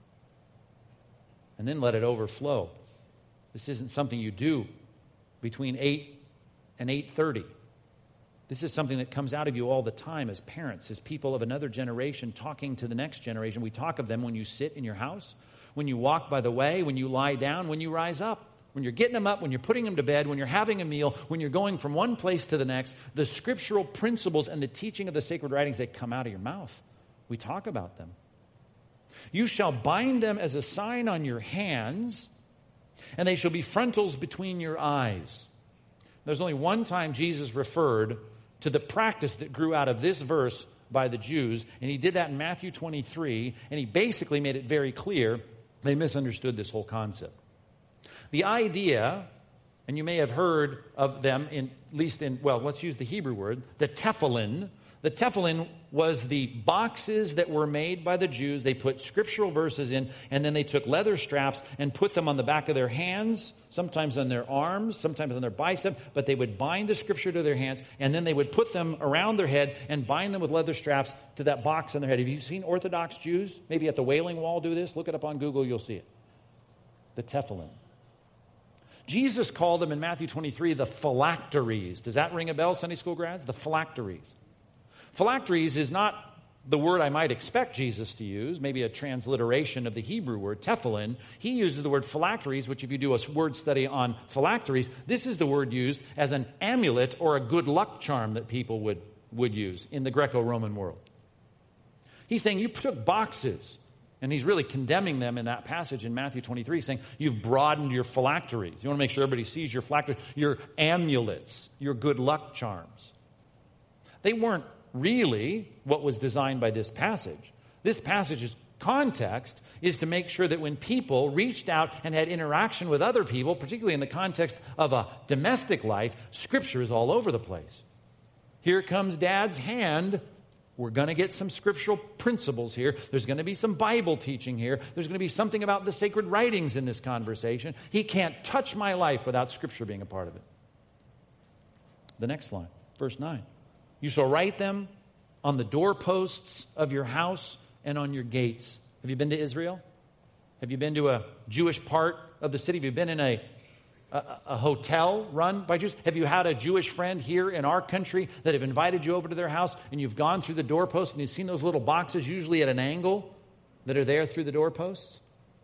And then let it overflow. This isn't something you do between 8 and 8:30. This is something that comes out of you all the time as parents, as people of another generation talking to the next generation. We talk of them when you sit in your house, when you walk by the way, when you lie down, when you rise up, when you're getting them up, when you're putting them to bed, when you're having a meal, when you're going from one place to the next. The scriptural principles and the teaching of the sacred writings, they come out of your mouth. We talk about them. You shall bind them as a sign on your hands, and they shall be frontals between your eyes. There's only one time Jesus referred to the practice that grew out of this verse by the Jews, and he did that in Matthew 23, and he basically made it very clear they misunderstood this whole concept. The idea, and you may have heard of them, let's use the Hebrew word, the tefillin. The tefillin was the boxes that were made by the Jews. They put scriptural verses in, and then they took leather straps and put them on the back of their hands, sometimes on their arms, sometimes on their bicep, but they would bind the scripture to their hands, and then they would put them around their head and bind them with leather straps to that box on their head. Have you seen Orthodox Jews, maybe at the Wailing Wall, do this? Look it up on Google, you'll see it. The tefillin. Jesus called them in Matthew 23 the phylacteries. Does that ring a bell, Sunday school grads? The phylacteries. Phylacteries is not the word I might expect Jesus to use, maybe a transliteration of the Hebrew word, tefillin. He uses the word phylacteries, which if you do a word study on phylacteries, this is the word used as an amulet or a good luck charm that people would use in the Greco-Roman world. He's saying you took boxes, and he's really condemning them in that passage in Matthew 23, saying you've broadened your phylacteries. You want to make sure everybody sees your phylacteries, your amulets, your good luck charms. They weren't really what was designed by this passage. This passage's context is to make sure that when people reached out and had interaction with other people, particularly in the context of a domestic life, Scripture is all over the place. Here comes Dad's hand. We're going to get some scriptural principles here. There's going to be some Bible teaching here. There's going to be something about the sacred writings in this conversation. He can't touch my life without Scripture being a part of it. The next line, verse 9. You shall write them on the doorposts of your house and on your gates. Have you been to Israel? Have you been to a Jewish part of the city? Have you been in a hotel run by Jews? Have you had a Jewish friend here in our country that have invited you over to their house and you've gone through the doorpost and you've seen those little boxes, usually at an angle, that are there through the doorposts?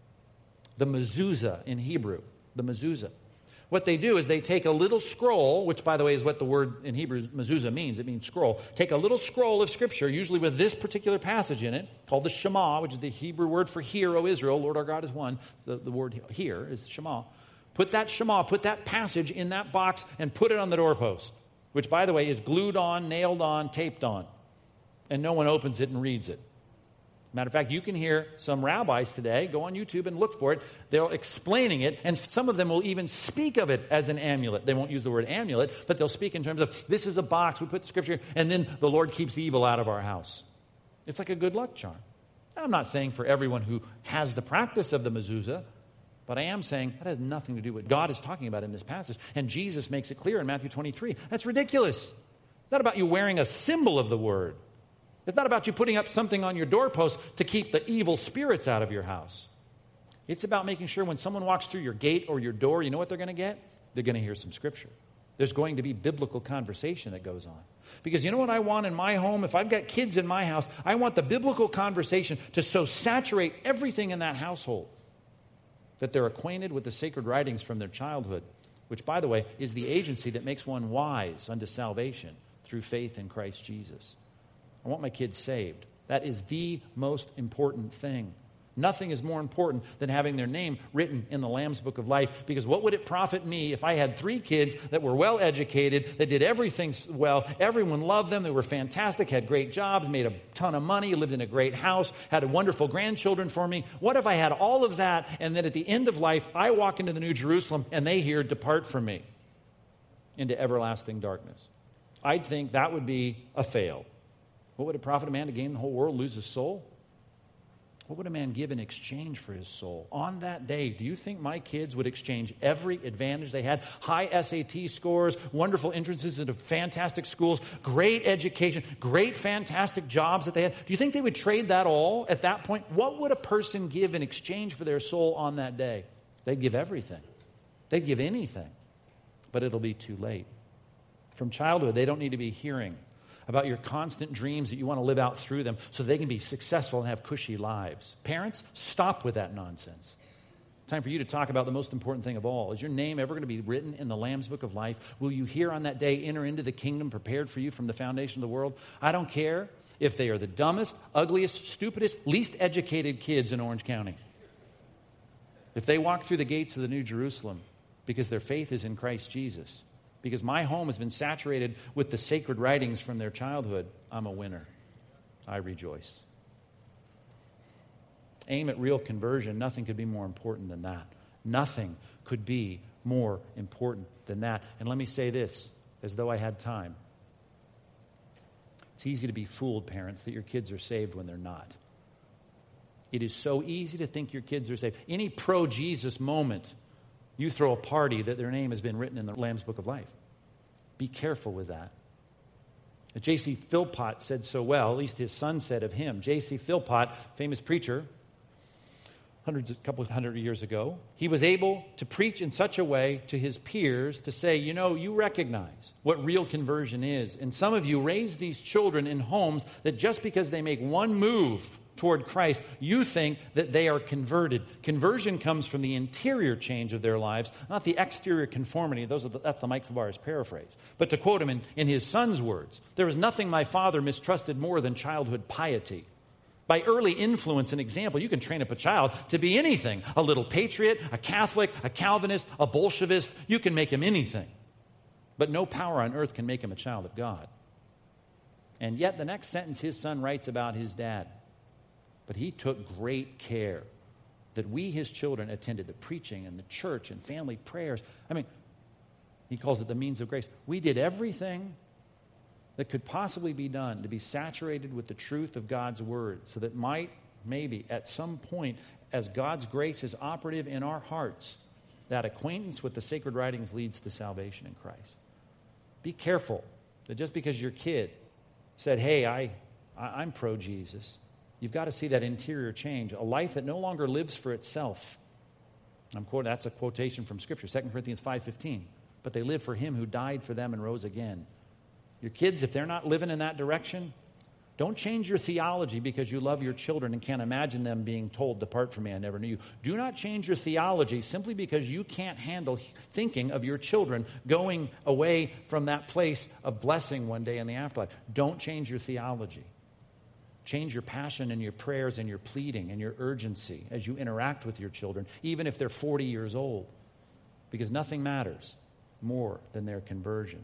The mezuzah in Hebrew. The mezuzah. What they do is they take a little scroll, which, by the way, is what the word in Hebrew, mezuzah, means. It means scroll. Take a little scroll of Scripture, usually with this particular passage in it, called the Shema, which is the Hebrew word for hear, O Israel, Lord our God is one. The word hear is Shema. Put that Shema, put that passage in that box and put it on the doorpost, which, by the way, is glued on, nailed on, taped on. And no one opens it and reads it. Matter of fact, you can hear some rabbis today, go on YouTube and look for it. They're explaining it, and some of them will even speak of it as an amulet. They won't use the word amulet, but they'll speak in terms of, this is a box, we put Scripture, and then the Lord keeps evil out of our house. It's like a good luck charm. I'm not saying for everyone who has the practice of the mezuzah, but I am saying that has nothing to do with what God is talking about in this passage. And Jesus makes it clear in Matthew 23. That's ridiculous. It's not about you wearing a symbol of the word. It's not about you putting up something on your doorpost to keep the evil spirits out of your house. It's about making sure when someone walks through your gate or your door, you know what they're going to get? They're going to hear some Scripture. There's going to be biblical conversation that goes on. Because you know what I want in my home? If I've got kids in my house, I want the biblical conversation to so saturate everything in that household that they're acquainted with the sacred writings from their childhood, which, by the way, is the agency that makes one wise unto salvation through faith in Christ Jesus. I want my kids saved. That is the most important thing. Nothing is more important than having their name written in the Lamb's Book of Life, because what would it profit me if I had 3 kids that were well educated, that did everything well, everyone loved them, they were fantastic, had great jobs, made a ton of money, lived in a great house, had wonderful grandchildren for me? What if I had all of that, and then at the end of life, I walk into the New Jerusalem and they hear, "Depart from me," into everlasting darkness? I'd think that would be a fail. What would it profit a man to gain the whole world, lose his soul? What would a man give in exchange for his soul? On that day, do you think my kids would exchange every advantage they had? High SAT scores, wonderful entrances into fantastic schools, great education, great fantastic jobs that they had. Do you think they would trade that all at that point? What would a person give in exchange for their soul on that day? They'd give everything. They'd give anything. But it'll be too late. From childhood, they don't need to be hearing about your constant dreams that you want to live out through them so they can be successful and have cushy lives. Parents, stop with that nonsense. Time for you to talk about the most important thing of all. Is your name ever going to be written in the Lamb's Book of Life? Will you here on that day enter into the kingdom prepared for you from the foundation of the world? I don't care if they are the dumbest, ugliest, stupidest, least educated kids in Orange County. If they walk through the gates of the New Jerusalem because their faith is in Christ Jesus, because my home has been saturated with the sacred writings from their childhood, I'm a winner. I rejoice. Aim at real conversion. Nothing could be more important than that. Nothing could be more important than that. And let me say this, as though I had time. It's easy to be fooled, parents, that your kids are saved when they're not. It is so easy to think your kids are saved. Any pro-Jesus moment, you throw a party that their name has been written in the Lamb's Book of Life. Be careful with that. J.C. Philpott said so well, at least his son said of him. J.C. Philpott, famous preacher, a couple of hundred years ago, he was able to preach in such a way to his peers to say, you know, you recognize what real conversion is. And some of you raise these children in homes that just because they make one move toward Christ, you think that they are converted. Conversion comes from the interior change of their lives, not the exterior conformity. That's the Mike Fabarez paraphrase. But to quote him in his son's words, there was nothing my father mistrusted more than childhood piety. By early influence and example, you can train up a child to be anything. A little patriot, a Catholic, a Calvinist, a Bolshevist. You can make him anything. But no power on earth can make him a child of God. And yet the next sentence his son writes about his dad. But he took great care that we, his children, attended the preaching and the church and family prayers. I mean, he calls it the means of grace. We did everything that could possibly be done to be saturated with the truth of God's word, so that maybe at some point, as God's grace is operative in our hearts, that acquaintance with the sacred writings leads to salvation in Christ. Be careful that just because your kid said, hey, I'm pro-Jesus, you've got to see that interior change, a life that no longer lives for itself. That's a quotation from Scripture, 2 Corinthians 5:15. But they live for him who died for them and rose again. Your kids, if they're not living in that direction, don't change your theology because you love your children and can't imagine them being told, depart from me, I never knew you. Do not change your theology simply because you can't handle thinking of your children going away from that place of blessing one day in the afterlife. Don't change your theology. Change your passion and your prayers and your pleading and your urgency as you interact with your children, even if they're 40 years old, because nothing matters more than their conversion.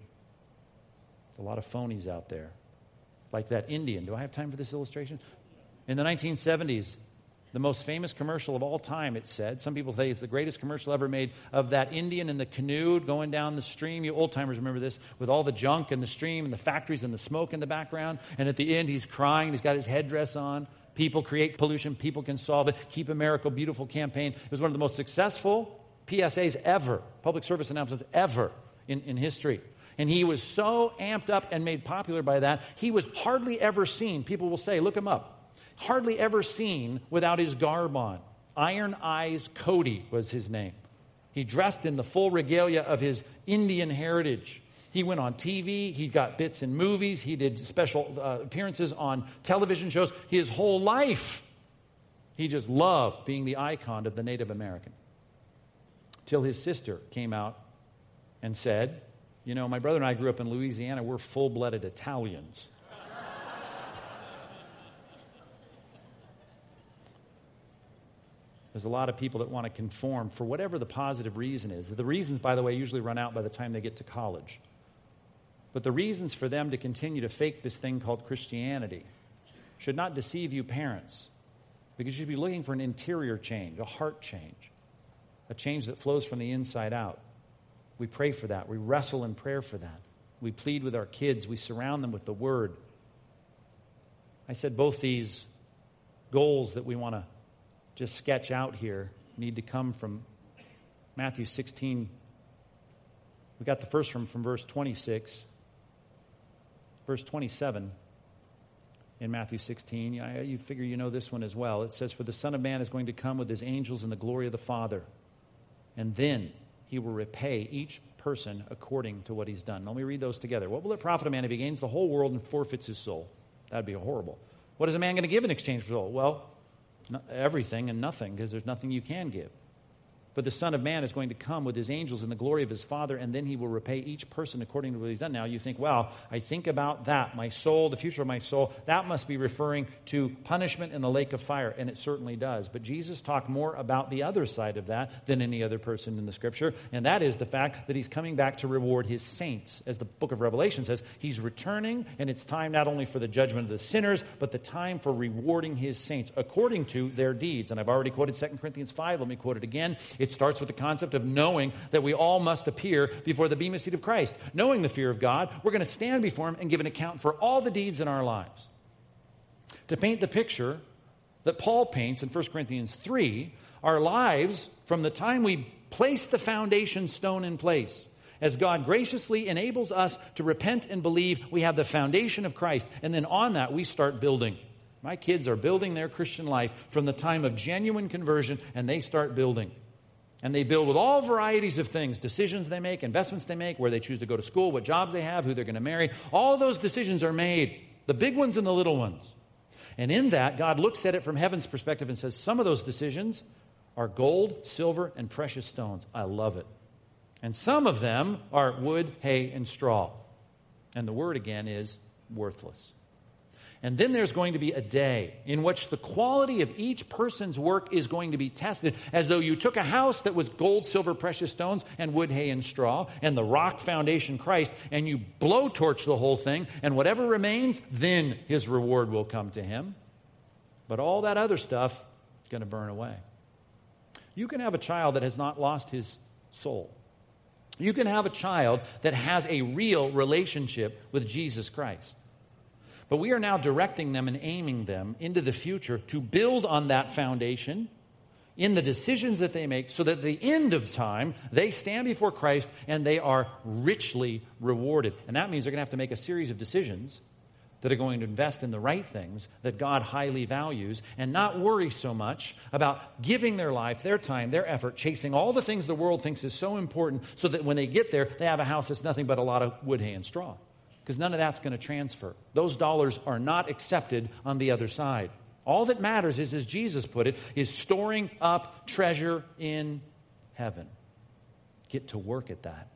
A lot of phonies out there. Like that Indian. Do I have time for this illustration? In the 1970s, the most famous commercial of all time, it said. Some people say it's the greatest commercial ever made, of that Indian in the canoe going down the stream. You old-timers remember this, with all the junk in the stream and the factories and the smoke in the background. And at the end, he's crying. He's got his headdress on. People create pollution. People can solve it. Keep America Beautiful campaign. It was one of the most successful PSAs ever, public service announcements ever in history. And he was so amped up and made popular by that, he was hardly ever seen. People will say, look him up. Hardly ever seen without his garb on. Iron Eyes Cody was his name. He dressed in the full regalia of his Indian heritage. He went on TV. He got bits in movies. He did special appearances on television shows. His whole life, he just loved being the icon of the Native American. Till his sister came out and said, you know, my brother and I grew up in Louisiana. We're full-blooded Italians. There's a lot of people that want to conform for whatever the positive reason is. The reasons, by the way, usually run out by the time they get to college. But the reasons for them to continue to fake this thing called Christianity should not deceive you parents, because you should be looking for an interior change, a heart change, a change that flows from the inside out. We pray for that. We wrestle in prayer for that. We plead with our kids. We surround them with the Word. I said both these goals that we want to just sketch out here need to come from Matthew 16. We got the first from verse 26. Verse 27 in Matthew 16. You figure you know this one as well. It says, for the Son of Man is going to come with his angels in the glory of the Father. And then he will repay each person according to what he's done. Let me read those together. What will it profit a man if he gains the whole world and forfeits his soul? That would be horrible. What is a man going to give in exchange for soul? Well, everything and nothing, because there's nothing you can give. For the Son of Man is going to come with his angels in the glory of his Father, and then he will repay each person according to what he's done. Now you think, wow, I think about that, my soul, the future of my soul, that must be referring to punishment in the lake of fire, and it certainly does. But Jesus talked more about the other side of that than any other person in the Scripture, and that is the fact that he's coming back to reward his saints. As the book of Revelation says, he's returning, and it's time not only for the judgment of the sinners, but the time for rewarding his saints according to their deeds. And I've already quoted 2 Corinthians 5. Let me quote it again. It starts with the concept of knowing that we all must appear before the bema seat of Christ. Knowing the fear of God, we're going to stand before him and give an account for all the deeds in our lives. To paint the picture that Paul paints in 1 Corinthians 3, our lives from the time we place the foundation stone in place, as God graciously enables us to repent and believe, we have the foundation of Christ. And then on that, we start building. My kids are building their Christian life from the time of genuine conversion, and they start building. And they build with all varieties of things, decisions they make, investments they make, where they choose to go to school, what jobs they have, who they're going to marry. All those decisions are made, the big ones and the little ones. And in that, God looks at it from heaven's perspective and says, some of those decisions are gold, silver, and precious stones. I love it. And some of them are wood, hay, and straw. And the word again is worthless. And then there's going to be a day in which the quality of each person's work is going to be tested, as though you took a house that was gold, silver, precious stones, and wood, hay, and straw, and the rock foundation Christ, and you blowtorch the whole thing, and whatever remains, then his reward will come to him. But all that other stuff is going to burn away. You can have a child that has not lost his soul. You can have a child that has a real relationship with Jesus Christ. But we are now directing them and aiming them into the future to build on that foundation in the decisions that they make, so that at the end of time, they stand before Christ and they are richly rewarded. And that means they're going to have to make a series of decisions that are going to invest in the right things that God highly values, and not worry so much about giving their life, their time, their effort, chasing all the things the world thinks is so important, so that when they get there, they have a house that's nothing but a lot of wood, hay, and straw. Because none of that's going to transfer. Those dollars are not accepted on the other side. All that matters is, as Jesus put it, is storing up treasure in heaven. Get to work at that.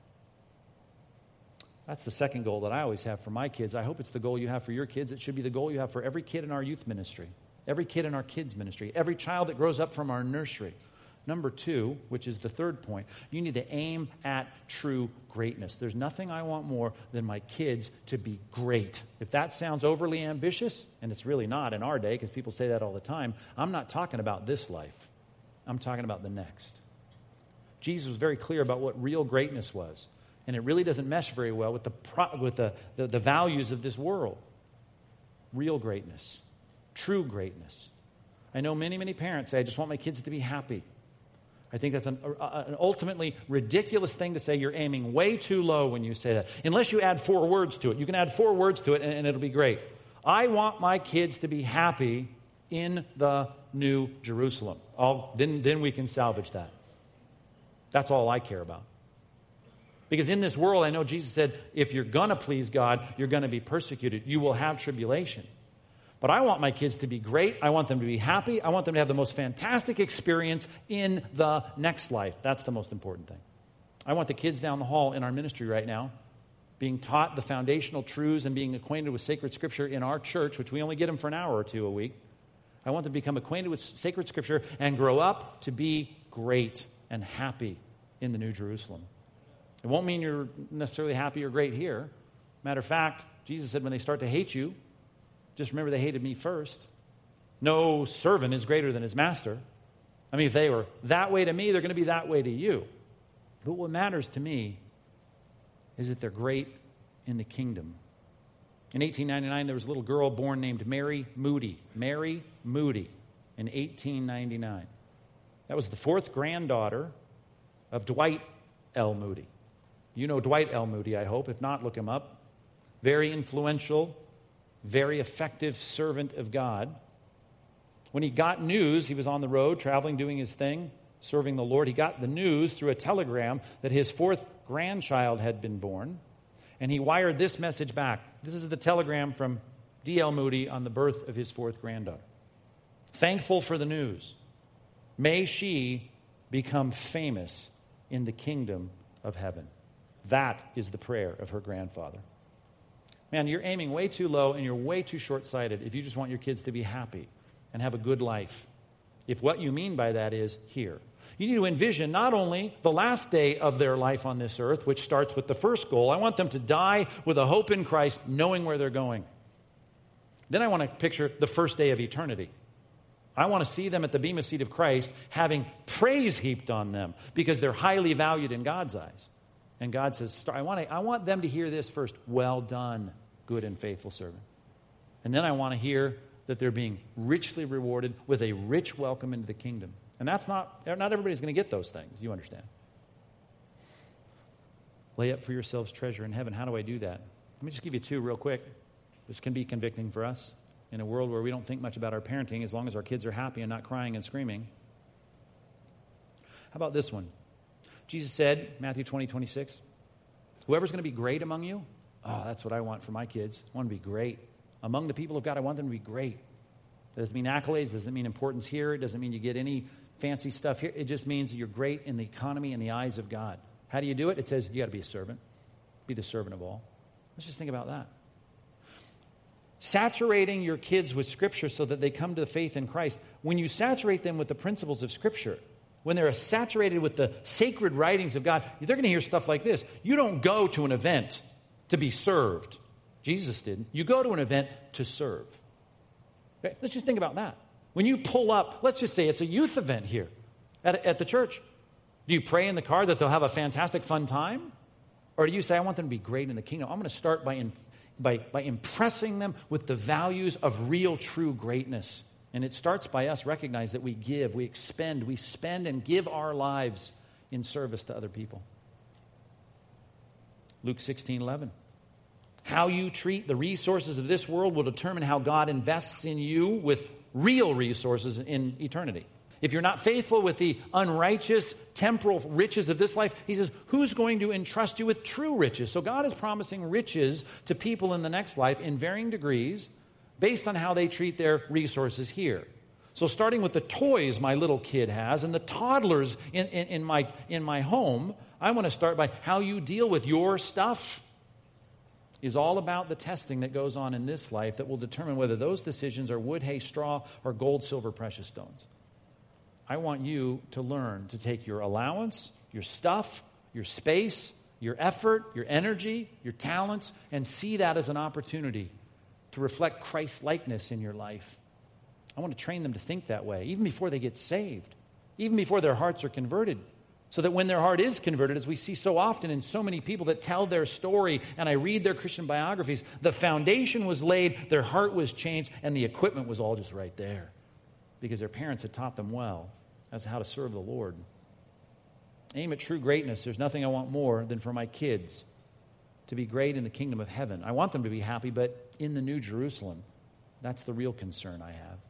That's the second goal that I always have for my kids. I hope it's the goal you have for your kids. It should be the goal you have for every kid in our youth ministry, every kid in our kids ministry, every child that grows up from our nursery. Number 2, which is the third point, you need to aim at true greatness. There's nothing I want more than my kids to be great. If that sounds overly ambitious, and it's really not in our day, because people say that all the time, I'm not talking about this life. I'm talking about the next. Jesus was very clear about what real greatness was, and it really doesn't mesh very well with the values of this world. Real greatness, true greatness. I know many, many parents say, I just want my kids to be happy. I think that's an ultimately ridiculous thing to say. You're aiming way too low when you say that. Unless you add 4 words to it. You can add 4 words to it and it'll be great. I want my kids to be happy in the New Jerusalem. Then we can salvage that. That's all I care about. Because in this world, I know Jesus said, if you're going to please God, you're going to be persecuted. You will have tribulation. But I want my kids to be great. I want them to be happy. I want them to have the most fantastic experience in the next life. That's the most important thing. I want the kids down the hall in our ministry right now being taught the foundational truths and being acquainted with sacred Scripture in our church, which we only get them for an hour or 2 a week. I want them to become acquainted with sacred Scripture and grow up to be great and happy in the New Jerusalem. It won't mean you're necessarily happy or great here. Matter of fact, Jesus said when they start to hate you, just remember they hated me first. No servant is greater than his master. I mean, if they were that way to me, they're going to be that way to you. But what matters to me is that they're great in the kingdom. In 1899, there was a little girl born named Mary Moody. Mary Moody in 1899. That was the 4th granddaughter of Dwight L. Moody. You know Dwight L. Moody, I hope. If not, look him up. Very influential, very effective servant of God. When he got news, he was on the road, traveling, doing his thing, serving the Lord. He got the news through a telegram that his 4th grandchild had been born. And he wired this message back. This is the telegram from D.L. Moody on the birth of his 4th granddaughter. Thankful for the news. May she become famous in the kingdom of heaven. That is the prayer of her grandfather. Man, you're aiming way too low and you're way too short-sighted if you just want your kids to be happy and have a good life. If what you mean by that is here. You need to envision not only the last day of their life on this earth, which starts with the first goal. I want them to die with a hope in Christ, knowing where they're going. Then I want to picture the first day of eternity. I want to see them at the bema seat of Christ having praise heaped on them because they're highly valued in God's eyes. And God says, I want them to hear this first. Well done, good and faithful servant. And then I want to hear that they're being richly rewarded with a rich welcome into the kingdom. And that's not everybody's going to get those things. You understand. Lay up for yourselves treasure in heaven. How do I do that? Let me just give you two real quick. This can be convicting for us in a world where we don't think much about our parenting as long as our kids are happy and not crying and screaming. How about this one? Jesus said, Matthew 20:26, whoever's going to be great among you, that's what I want for my kids. I want to be great. Among the people of God, I want them to be great. That doesn't mean accolades, doesn't mean importance here, it doesn't mean you get any fancy stuff here. It just means you're great in the economy and the eyes of God. How do you do it? It says you got to be a servant. Be the servant of all. Let's just think about that. Saturating your kids with Scripture so that they come to the faith in Christ. When you saturate them with the principles of Scripture, when they're saturated with the sacred writings of God, they're going to hear stuff like this. You don't go to an event to be served. Jesus didn't. You go to an event to serve. Okay? Let's just think about that. When you pull up, let's just say it's a youth event here at the church. Do you pray in the car that they'll have a fantastic, fun time? Or do you say, I want them to be great in the kingdom? I'm going to start by impressing them with the values of real, true greatness. And it starts by us recognize that we give, we expend, we spend and give our lives in service to other people. Luke 16:11. How you treat the resources of this world will determine how God invests in you with real resources in eternity. If you're not faithful with the unrighteous temporal riches of this life, he says, who's going to entrust you with true riches? So God is promising riches to people in the next life in varying degrees based on how they treat their resources here. So starting with the toys my little kid has and the toddlers in my home, I want to start by how you deal with your stuff is all about the testing that goes on in this life that will determine whether those decisions are wood, hay, straw, or gold, silver, precious stones. I want you to learn to take your allowance, your stuff, your space, your effort, your energy, your talents, and see that as an opportunity to reflect Christ-likeness in your life. I want to train them to think that way, even before they get saved, even before their hearts are converted, so that when their heart is converted, as we see so often in so many people that tell their story, and I read their Christian biographies, the foundation was laid, their heart was changed, and the equipment was all just right there because their parents had taught them well as to how to serve the Lord. Aim at true greatness. There's nothing I want more than for my kids to be great in the kingdom of heaven. I want them to be happy, but in the New Jerusalem, that's the real concern I have.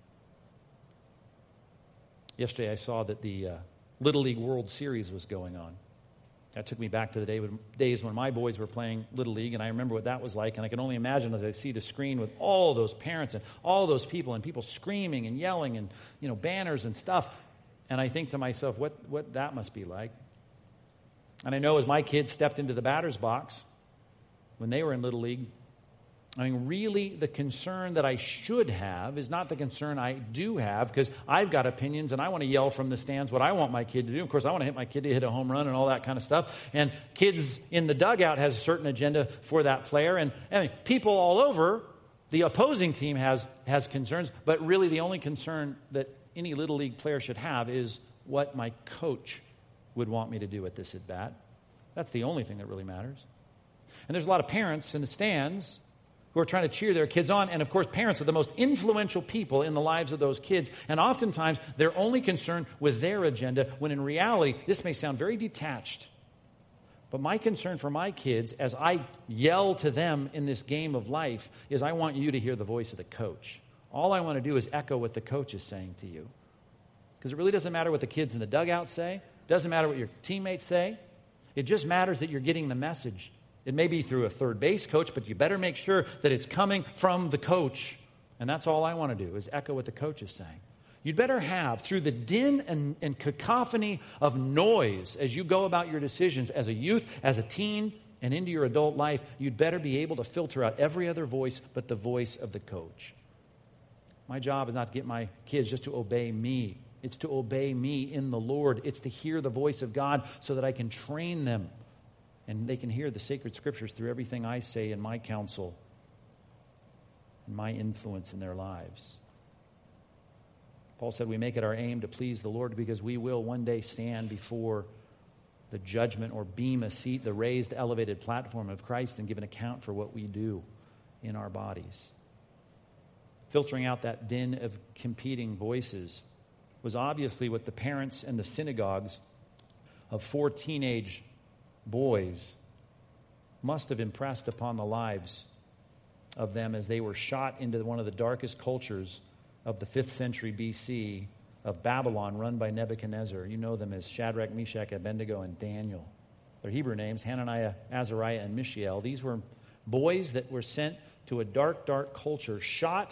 Yesterday I saw that the Little League World Series was going on. That took me back to the days when my boys were playing Little League, and I remember what that was like, and I can only imagine as I see the screen with all those parents and all those people, and people screaming and yelling and, banners and stuff. And I think to myself, what that must be like. And I know as my kids stepped into the batter's box when they were in Little League, really the concern that I should have is not the concern I do have, because I've got opinions and I want to yell from the stands what I want my kid to do. Of course, I want to hit my kid to hit a home run and all that kind of stuff. And kids in the dugout has a certain agenda for that player. And people all over, the opposing team has concerns, but really the only concern that any Little League player should have is what my coach would want me to do at this at-bat. That's the only thing that really matters. And there's a lot of parents in the stands who are trying to cheer their kids on. And of course, parents are the most influential people in the lives of those kids. And oftentimes, they're only concerned with their agenda, when in reality, this may sound very detached. But my concern for my kids, as I yell to them in this game of life, is I want you to hear the voice of the coach. All I want to do is echo what the coach is saying to you. Because it really doesn't matter what the kids in the dugout say. It doesn't matter what your teammates say. It just matters that you're getting the message. It may be through a third base coach, but you better make sure that it's coming from the coach. And that's all I want to do, is echo what the coach is saying. You'd better have, through the din and cacophony of noise as you go about your decisions as a youth, as a teen, and into your adult life, you'd better be able to filter out every other voice but the voice of the coach. My job is not to get my kids just to obey me. It's to obey me in the Lord. It's to hear the voice of God so that I can train them and they can hear the sacred scriptures through everything I say in my counsel and my influence in their lives. Paul said we make it our aim to please the Lord because we will one day stand before the judgment or bema seat, the raised, elevated platform of Christ, and give an account for what we do in our bodies. Filtering out that din of competing voices was obviously what the parents and the synagogues of 4 teenage boys must have impressed upon the lives of them as they were shot into one of the darkest cultures of the 5th century BC of Babylon, run by Nebuchadnezzar. You know them as Shadrach, Meshach, Abednego, and Daniel. Their Hebrew names, Hananiah, Azariah, and Mishael. These were boys that were sent to a dark, dark culture, shot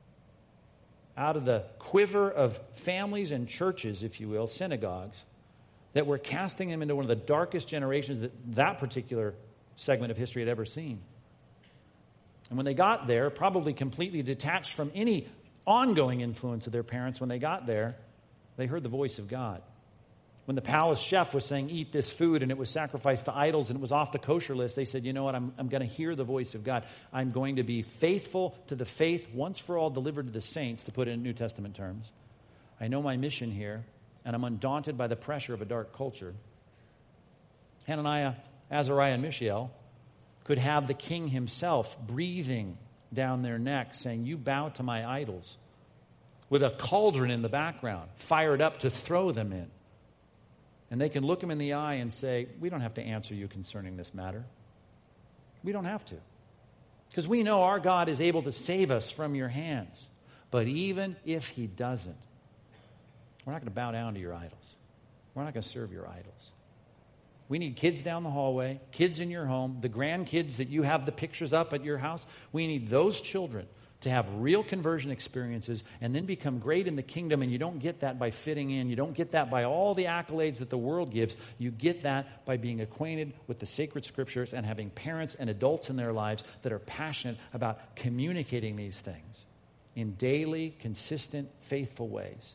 out of the quiver of families and churches, if you will, synagogues, that were casting them into one of the darkest generations that particular segment of history had ever seen. And when they got there, probably completely detached from any ongoing influence of their parents, when they got there, they heard the voice of God. When the palace chef was saying, eat this food, and it was sacrificed to idols, and it was off the kosher list, they said, you know what, I'm going to hear the voice of God. I'm going to be faithful to the faith once for all delivered to the saints, to put it in New Testament terms. I know my mission here, and I'm undaunted by the pressure of a dark culture. Hananiah, Azariah, and Mishael could have the king himself breathing down their neck, saying, you bow to my idols, with a cauldron in the background, fired up to throw them in. And they can look him in the eye and say, we don't have to answer you concerning this matter. We don't have to. Because we know our God is able to save us from your hands. But even if he doesn't, we're not going to bow down to your idols. We're not going to serve your idols. We need kids down the hallway, kids in your home, the grandkids that you have the pictures up at your house. We need those children to have real conversion experiences and then become great in the kingdom. And you don't get that by fitting in. You don't get that by all the accolades that the world gives. You get that by being acquainted with the sacred scriptures and having parents and adults in their lives that are passionate about communicating these things in daily, consistent, faithful ways.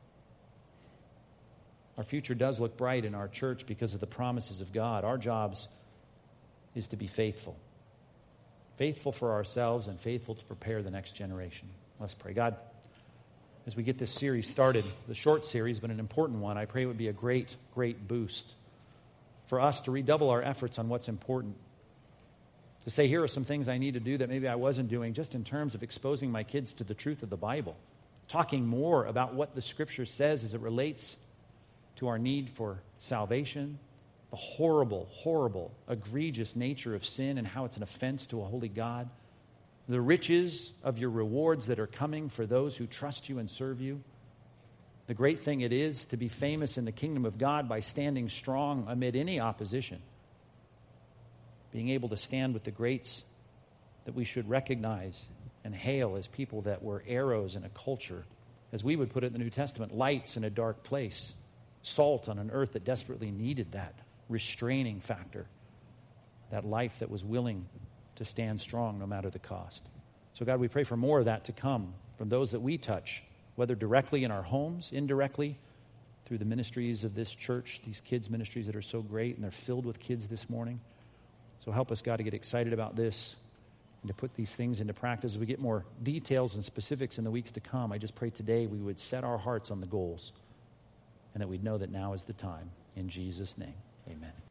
Our future does look bright in our church because of the promises of God. Our jobs is to be faithful. Faithful for ourselves and faithful to prepare the next generation. Let's pray. God, as we get this series started, the short series, but an important one, I pray it would be a great, great boost for us to redouble our efforts on what's important. To say, here are some things I need to do that maybe I wasn't doing, just in terms of exposing my kids to the truth of the Bible. Talking more about what the Scripture says as it relates to our need for salvation, the horrible, horrible, egregious nature of sin and how it's an offense to a holy God, the riches of your rewards that are coming for those who trust you and serve you, the great thing it is to be famous in the kingdom of God by standing strong amid any opposition, being able to stand with the greats that we should recognize and hail as people that were arrows in a culture, as we would put it in the New Testament, lights in a dark place, salt on an earth that desperately needed that restraining factor, that life that was willing to stand strong no matter the cost. So God, we pray for more of that to come from those that we touch, whether directly in our homes, indirectly, through the ministries of this church, these kids' ministries that are so great, and they're filled with kids this morning. So help us, God, to get excited about this and to put these things into practice. As we get more details and specifics in the weeks to come, I just pray today we would set our hearts on the goals and that we'd know that now is the time. In Jesus' name, amen.